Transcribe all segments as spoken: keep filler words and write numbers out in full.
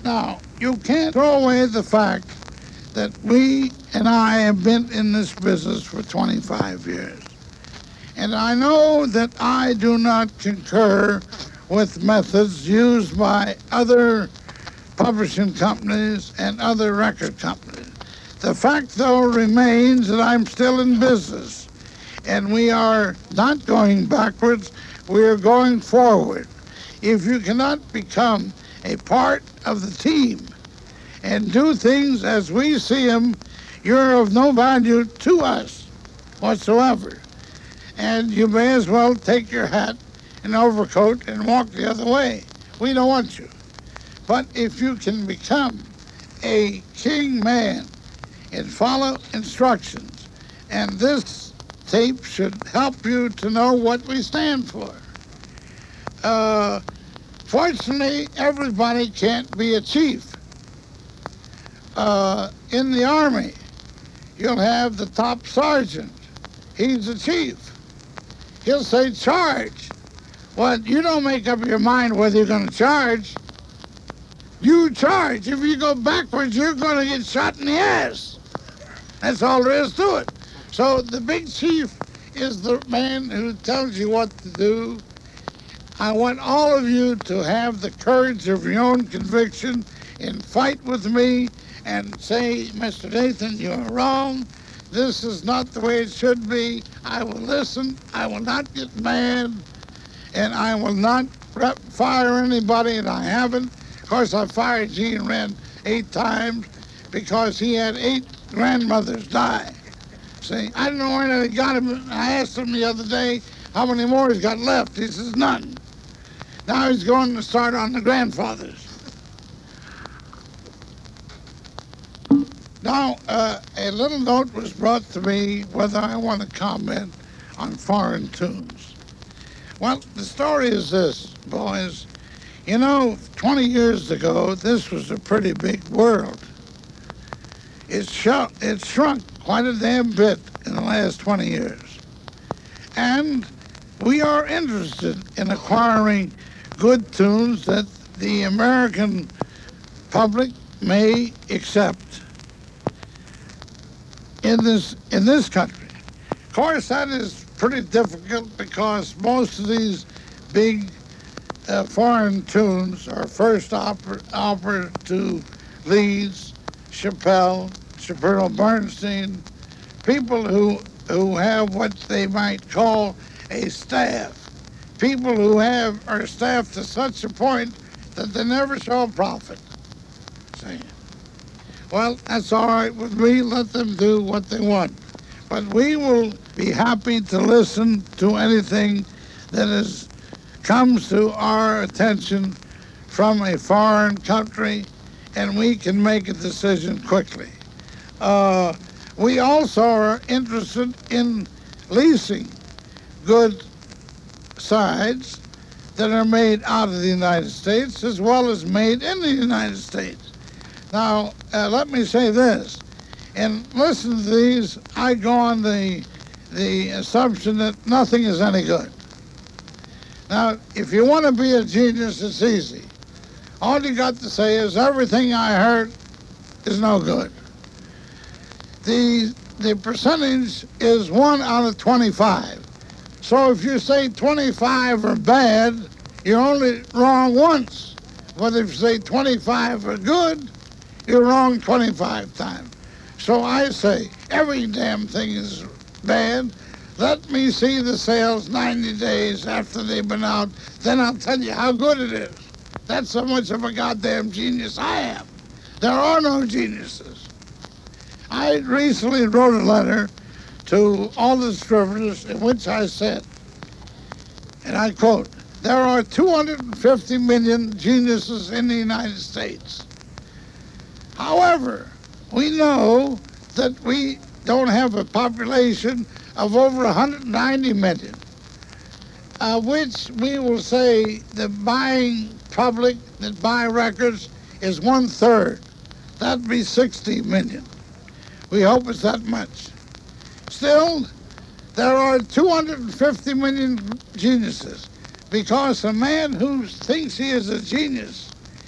Now, you can't throw away the fact that we and I have been in this business for twenty-five years. And I know that I do not concur with methods used by other publishing companies and other record companies. The fact, though, remains that I'm still in business, and we are not going backwards, we are going forward. If you cannot become a part of the team and do things as we see them, you're of no value to us whatsoever. And you may as well take your hat and overcoat and walk the other way. We don't want you. But if you can become a king man and follow instructions, and this tape should help you to know what we stand for. Uh, fortunately, everybody can't be a chief. Uh, in the Army, you'll have the top sergeant. He's the chief. He'll say, charge. Well, you don't make up your mind whether you're going to charge. You charge. If you go backwards, you're going to get shot in the ass. That's all there is to it. So the big chief is the man who tells you what to do. I want all of you to have the courage of your own conviction and fight with me and say, Mister Nathan, you're wrong. This is not the way it should be. I will listen. I will not get mad. And I will not rep- fire anybody, and I haven't. Of course, I fired Gene Wren eight times because he had eight grandmothers die. See, I don't know where they got him. I asked him the other day how many more he's got left. He says, none. Now he's going to start on the grandfathers. Now, uh, a little note was brought to me whether I want to comment on foreign tunes. Well, the story is this, boys. You know, twenty years ago, this was a pretty big world. It's shrunk, it's shrunk quite a damn bit in the last twenty years. And we are interested in acquiring good tunes that the American public may accept in this in this country. Of course, that is pretty difficult because most of these big uh, foreign tunes are first offered offer to Leeds, Chappelle, Shapiro Bernstein, people who who have what they might call a staff, people who have are staffed to such a point that they never show a profit. See? Well, that's all right with me. Let them do what they want. But we will be happy to listen to anything that is comes to our attention from a foreign country, and we can make a decision quickly. Uh, we also are interested in leasing good sides that are made out of the United States as well as made in the United States. Now, uh, let me say this. And listen to these, I go on the, the assumption that nothing is any good. Now, if you want to be a genius, it's easy. All you got to say is everything I heard is no good. The, the percentage is one out of twenty-five. So if you say twenty-five are bad, you're only wrong once. But if you say twenty-five are good, you're wrong twenty-five times. So I say every damn thing is bad. Let me see the sales ninety days after they've been out. Then I'll tell you how good it is. That's how much of a goddamn genius I am. There are no geniuses. I recently wrote a letter to all the distributors in which I said, and I quote, there are two hundred fifty million geniuses in the United States. However, we know that we don't have a population of over one hundred ninety million, of which we will say the buying public that buy records is one third. That'd be sixty million. We hope it's that much. Still, there are two hundred fifty million geniuses because a man who thinks he is a genius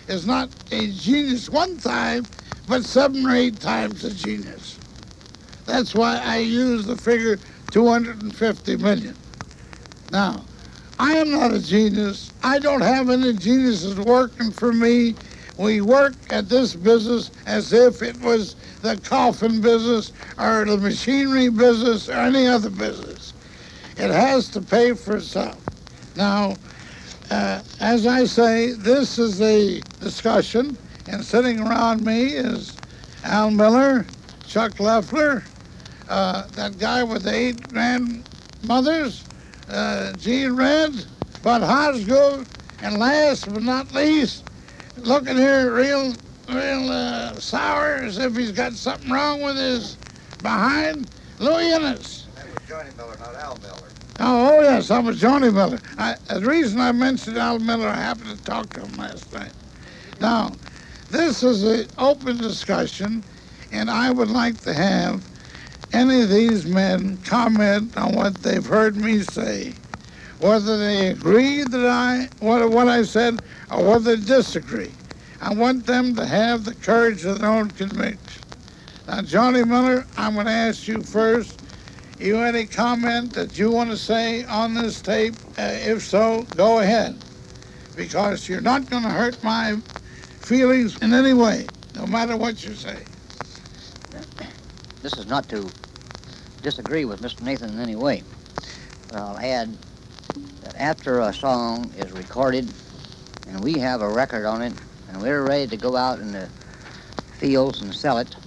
is not a genius one time, but seven or eight times a genius. That's why I use the figure two hundred fifty million. Now, I am not a genius. I don't have any geniuses working for me. We work at this business as if it was the coffin business or the machinery business or any other business. It has to pay for itself. Now, uh, as I say, this is a discussion, and sitting around me is Al Miller, Chuck Leffler, uh, that guy with the eight grandmothers, uh, Gene Red, Bud Hosgood, and last but not least, looking here real, real uh, sour, as if he's got something wrong with his behind, Louis Innes. That was Johnny Miller, not Al Miller. Oh, oh yes, I was Johnny Miller. I, the reason I mentioned Al Miller, I happened to talk to him last night. Now, this is an open discussion, and I would like to have any of these men comment on what they've heard me say, whether they agree that I what, what I said or whether they disagree. I want them to have the courage of their own conviction. Now, Johnny Miller, I'm going to ask you first. You any comment that you want to say on this tape? Uh, if so, go ahead, because you're not going to hurt my feelings in any way, no matter what you say. This is not to disagree with Mister Nathan in any way, but I'll add that after a song is recorded and we have a record on it and we're ready to go out in the fields and sell it,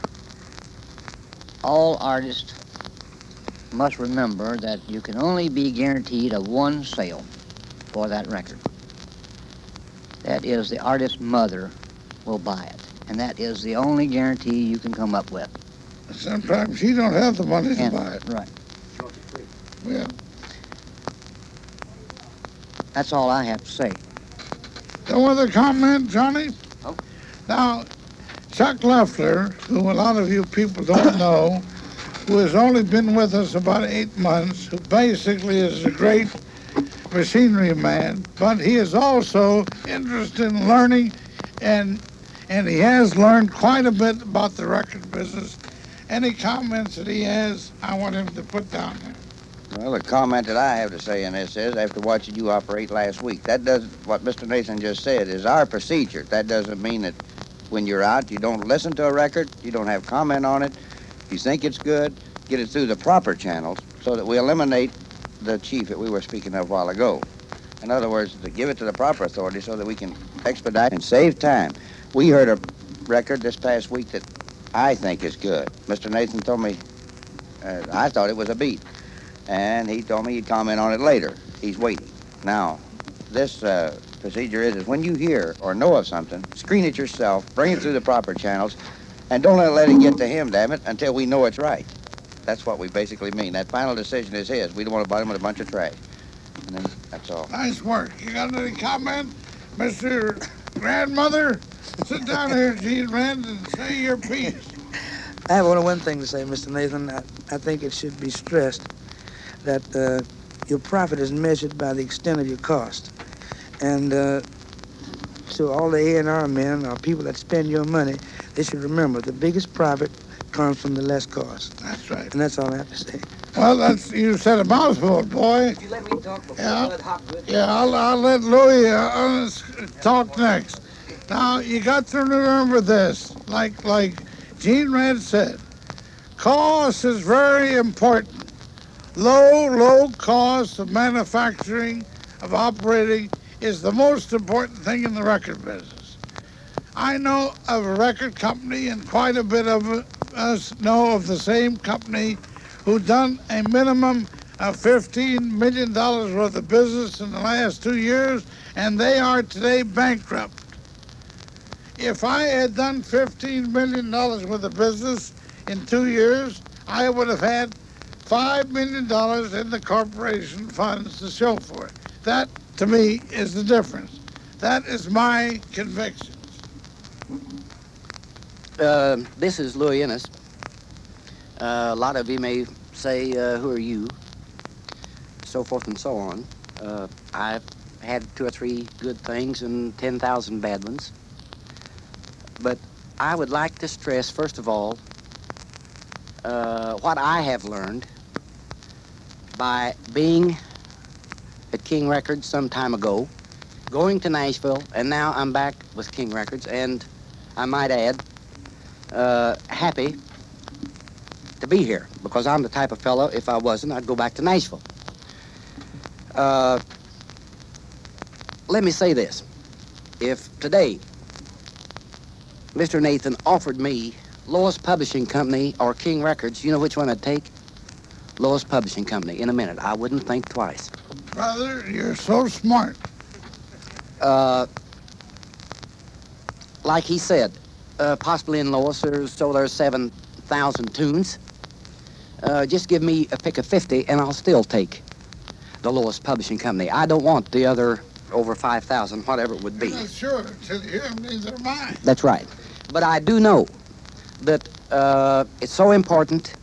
all artists must remember that you can only be guaranteed a one sale for that record. That is, the artist's mother will buy it, and that is the only guarantee you can come up with. Sometimes she don't have the money to And- buy it. Right. Yeah. That's all I have to say. No other comment, Johnny? No. Now, Chuck Leffler, who a lot of you people don't know, who has only been with us about eight months, who basically is a great machinery man, but he is also interested in learning, and and he has learned quite a bit about the record business. Any comments that he has, I want him to put down there. Well, the comment that I have to say in this is, after watching you operate last week, that does what Mister Nathan just said is our procedure. That doesn't mean that when you're out, you don't listen to a record, you don't have comment on it. If you think it's good, get it through the proper channels so that we eliminate the chief that we were speaking of a while ago. In other words, to give it to the proper authority so that we can expedite and save time. We heard a record this past week that I think is good. Mister Nathan told me, uh, I thought it was a beat. And he told me he'd comment on it later. He's waiting. Now, this uh, procedure is, is when you hear or know of something, screen it yourself, bring it through the proper channels, and don't let, let it get to him, damn it, until we know it's right. That's what we basically mean. That final decision is his. We don't want to buy him with a bunch of trash. And then that's all. Nice work. You got any comment, Mister Grandmother? Sit down here, Gene Red, and say your piece. I have only one thing to say, Mister Nathan. I, I think it should be stressed that uh, your profit is measured by the extent of your cost. And uh, to all the A and R men or people that spend your money, they should remember the biggest profit comes from the less cost. That's right. And that's all I have to say. Well, that's you said a mouthful, boy. If you let me talk before Yeah. Bud Hopgood. Yeah, I'll, I'll let Louis uh, uh, talk next. Now, you got to remember this. Like like Gene Red said, cost is very important. Low, low cost of manufacturing, of operating, is the most important thing in the record business. I know of a record company, and quite a bit of us know of the same company, who done a minimum of fifteen million dollars worth of business in the last two years, and they are today bankrupt. If I had done fifteen million dollars worth of business in two years, I would have had five million dollars in the corporation funds to show for it. That, to me, is the difference. That is my convictions. Uh, this is Louis Innes. Uh, a lot of you may say, uh, who are you? So forth and so on. Uh, I had two or three good things and ten thousand bad ones. But I would like to stress, first of all, uh, what I have learned by being at King Records some time ago, going to Nashville, and now I'm back with King Records, and I might add, uh, happy to be here, because I'm the type of fellow, if I wasn't, I'd go back to Nashville. Uh, let me say this. If today Mister Nathan offered me Lois Publishing Company or King Records, you know which one I'd take? Lois Publishing Company in a minute. I wouldn't think twice. Brother, you're so smart. Uh, like he said, uh, possibly in Lois, there's, so there's seven thousand tunes. Uh, just give me a pick of fifty, and I'll still take the Lois Publishing Company. I don't want the other over five thousand, whatever it would be. I'm not sure until you hear them, neither am I. That's right. But I do know that uh, it's so important.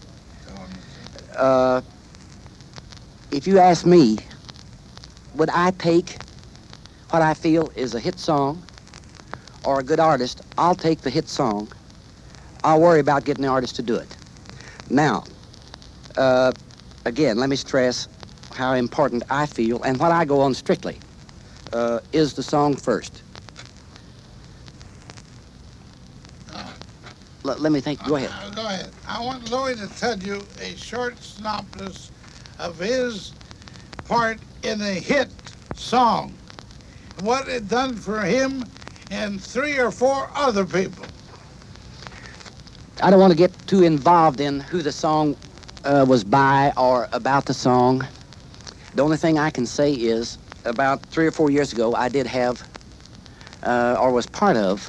Uh, if you ask me, would I take what I feel is a hit song or a good artist, I'll take the hit song. I'll worry about getting the artist to do it. Now, uh, again, let me stress how important I feel, and what I go on strictly, uh, is the song first. L- let me think. Go ahead. Uh, go ahead. I want Louis to tell you a short synopsis of his part in a hit song. What it done for him and three or four other people. I don't want to get too involved in who the song uh, was by or about the song. The only thing I can say is about three or four years ago, I did have, uh, or was part of,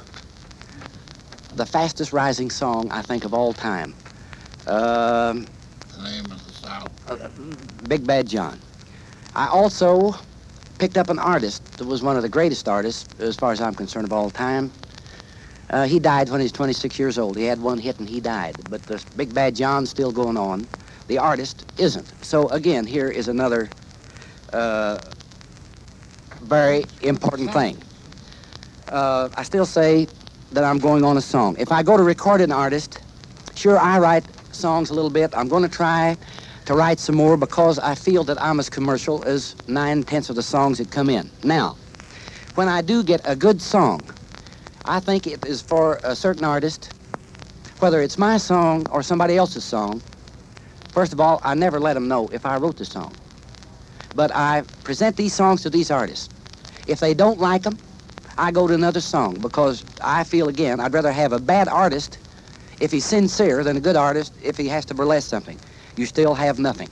the fastest rising song, I think, of all time. Um, The name of the song. uh, Big Bad John. I also picked up an artist that was one of the greatest artists, as far as I'm concerned, of all time. Uh, he died when he was twenty-six years old. He had one hit and he died. But the Big Bad John's still going on. The artist isn't. So again, here is another uh, very important thing. Uh, I still say that I'm going on a song. If I go to record an artist, sure, I write songs a little bit. I'm going to try to write some more because I feel that I'm as commercial as nine-tenths of the songs that come in. Now, when I do get a good song, I think it is for a certain artist, whether it's my song or somebody else's song. First of all, I never let them know if I wrote the song. But I present these songs to these artists. If they don't like them, I go to another song because I feel, again, I'd rather have a bad artist if he's sincere than a good artist if he has to burlesque something. You still have nothing.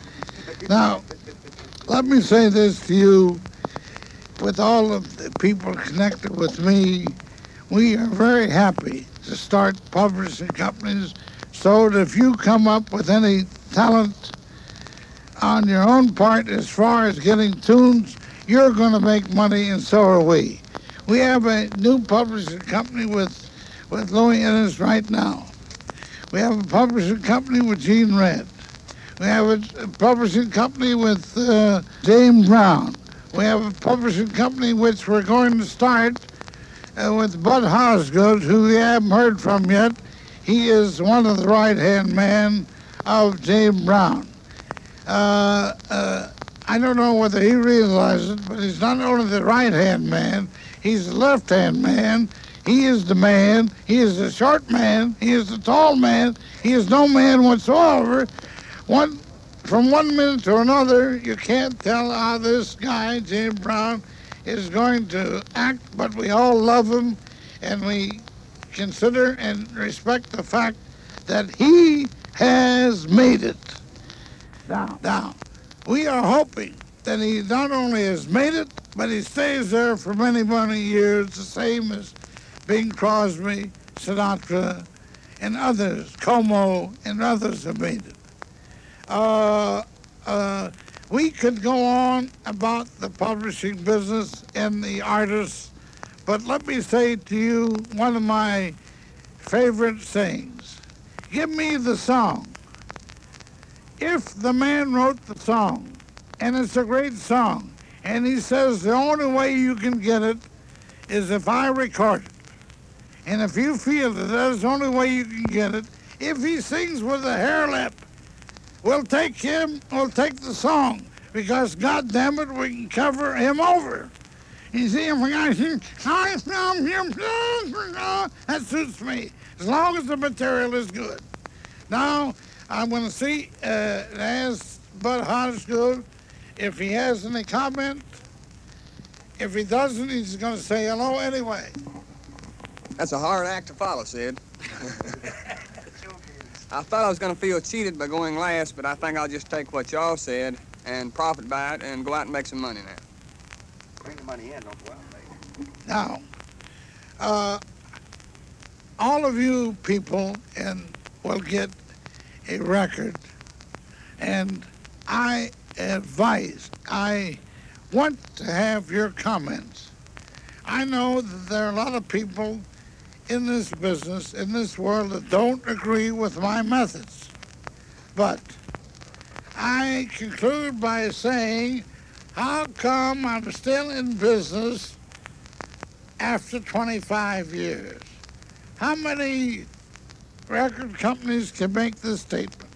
Now, let me say this to you. With all of the people connected with me, we are very happy to start publishing companies so that if you come up with any talent on your own part as far as getting tunes, you're going to make money, and so are we. We have a new publishing company with, with Louis Innes right now. We have a publishing company with Gene Red. We have a, a publishing company with uh, James Brown. We have a publishing company which we're going to start uh, with Bud Hosgood, who we haven't heard from yet. He is one of the right-hand man of James Brown. Uh, uh, I don't know whether he realizes it, but he's not only the right-hand man, he's the left-hand man. He is the man. He is the short man. He is the tall man. He is no man whatsoever. One, from one minute to another, you can't tell how this guy, James Brown, is going to act, but we all love him, and we consider and respect the fact that he has made it. Now, now, we are hoping that he not only has made it, but he stays there for many, many years, the same as Bing Crosby, Sinatra, and others, Como, and others have made it. Uh, uh, we could go on about the publishing business and the artists, but let me say to you one of my favorite sayings. Give me the song. If the man wrote the song, and it's a great song, And he says the only way you can get it is if I record it. And if you feel that that's the only way you can get it, if he sings with a hair lip, we'll take him, we'll take the song, because God damn it, we can cover him over. You see, if we got him, that suits me, as long as the material is good. Now, I'm going to see, uh, ask Bud Hodgson if he has any comment. If he doesn't, he's going to say hello anyway. That's a hard act to follow, Sid. I thought I was going to feel cheated by going last, but I think I'll just take what y'all said and profit by it and go out and make some money now. Bring the money in, don't go out later. Now, uh, all of you people and will get a record, and I advise, I want to have your comments. I know that there are a lot of people in this business, in this world, that don't agree with my methods. But I conclude by saying, how come I'm still in business after twenty-five years? How many record companies can make this statement?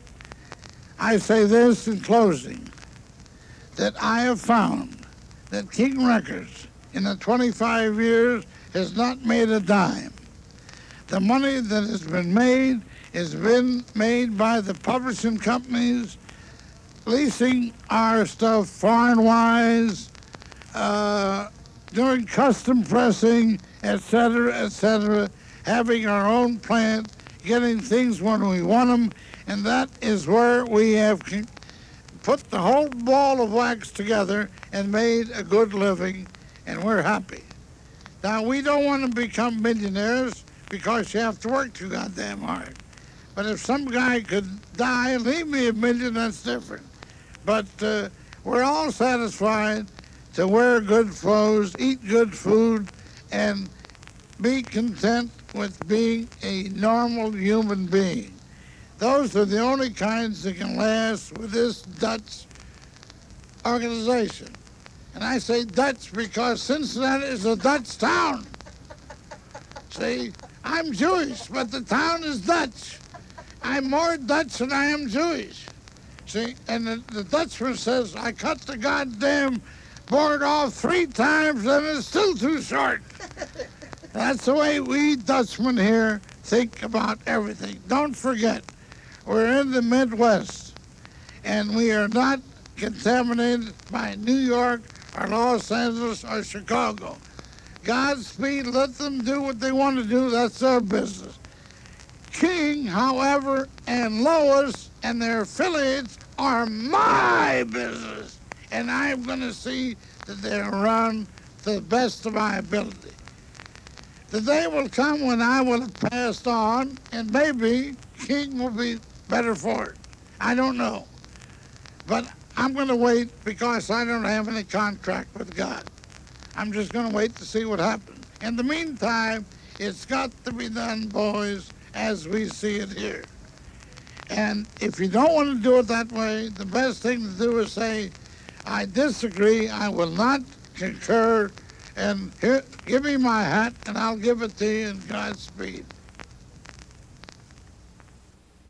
I say this in closing, that I have found that King Records in the twenty-five years has not made a dime. The money that has been made has been made by the publishing companies, leasing our stuff foreign-wise, uh, doing custom pressing, et cetera, et cetera, having our own plant, getting things when we want them, and that is where we have put the whole ball of wax together and made a good living, and we're happy. Now, we don't want to become millionaires because you have to work too goddamn hard. But if some guy could die and leave me a million, that's different. But uh, we're all satisfied to wear good clothes, eat good food, and be content with being a normal human being. Those are the only kinds that can last with this Dutch organization. And I say Dutch because Cincinnati is a Dutch town. See, I'm Jewish, but the town is Dutch. I'm more Dutch than I am Jewish. See, and the, the Dutchman says, I cut the goddamn board off three times and it's still too short. That's the way we Dutchmen here think about everything. Don't forget, we're in the Midwest, and we are not contaminated by New York or Los Angeles or Chicago. Godspeed, let them do what they want to do, that's their business. King, however, and Lois and their affiliates are my business, and I'm going to see that they're run to the best of my ability. The day will come when I will have passed on, and maybe King will be better for it. I don't know. But I'm going to wait because I don't have any contract with God. I'm just going to wait to see what happens. In the meantime, it's got to be done, boys, as we see it here. And if you don't want to do it that way, the best thing to do is say, I disagree, I will not concur, and here, give me my hat, and I'll give it to you in Godspeed.